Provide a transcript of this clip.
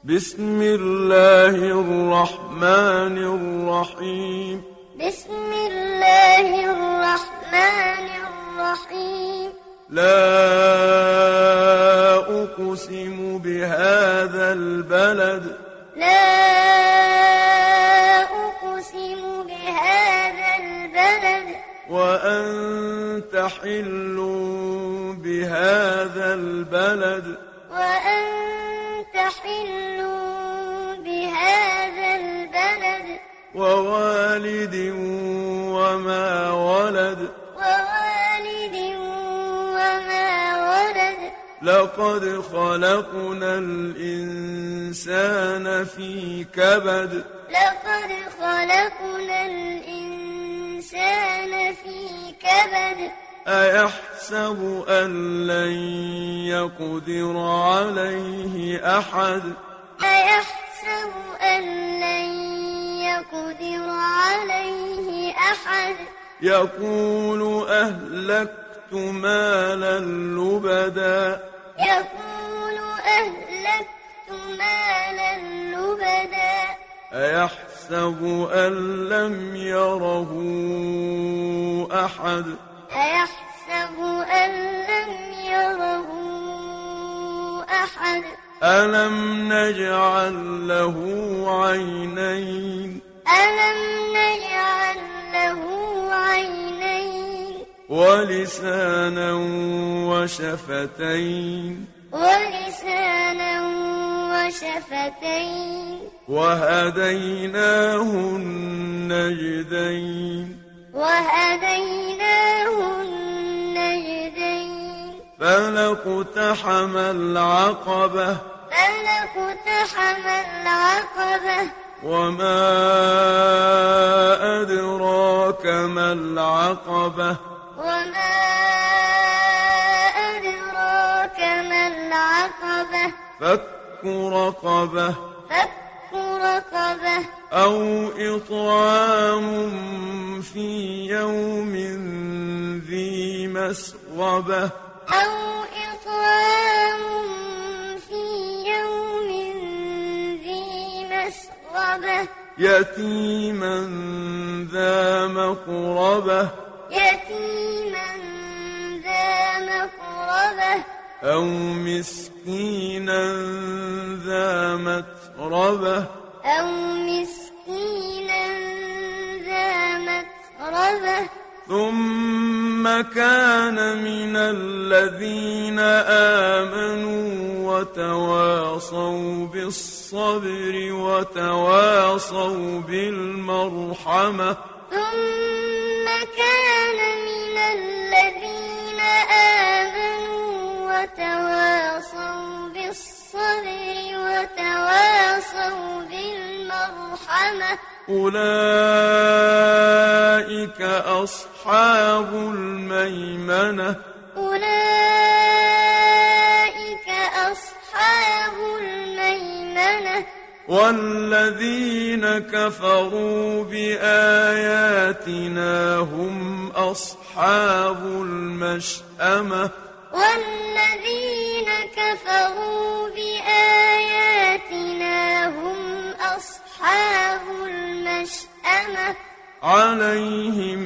بسم الله الرحمن الرحيم. بسم الله الرحمن الرحيم. لا أقسم بهذا البلد. لا أقسم بهذا البلد. وأنت حل بهذا البلد. وأنت حل بهذا البلد. ووالد وما ولد. ووالد وما ولد. لقد خلقنا الإنسان في كبد. لقد خلقنا الإنسان في كبد. أيحسب أن لن يقدر عليه أحد. أيحسب أن لن يقدر عليه أحد. يقول أهلكت مالا لبدا. يقول أهلكت مالا لبدا. أيحسب أن لم يره أحد. أيحسب أن لم يره أحد. ألم نجعل له عينين. ألم نجعل له عينين. ولسانا وشفتين. ولسانا وشفتين. وهديناه النجدين. وهديناه النجدين. فلاقتحم العقبة. فلاقتحم العقبة. وما أدراك ما العقبة. وما أدراك ما العقبة. فك رقبة. فك رقبة. أو إطعام في يوم ذي مسغبة. أو إطعام في يوم ذي مسغبة. يتيما ذا مقربة. يتيما ذا مقربة. أو مسكينا ذا متربة. أو مسكينا ذا متربة. ثم كان من الذين آمنوا وتواصوا بالصبر وتواصوا بالمرحمة. ثم كان من الذين آمنوا وتواصوا بالصبر وتواصوا بالمرحمة. أولئك أصحاب الميمنة. أولئك أصحاب الميمنة. والذين كفروا بآياتنا هم أصحاب المشأمة. والذين كفروا بآياتنا هم أصحاب المشأمة. عليهم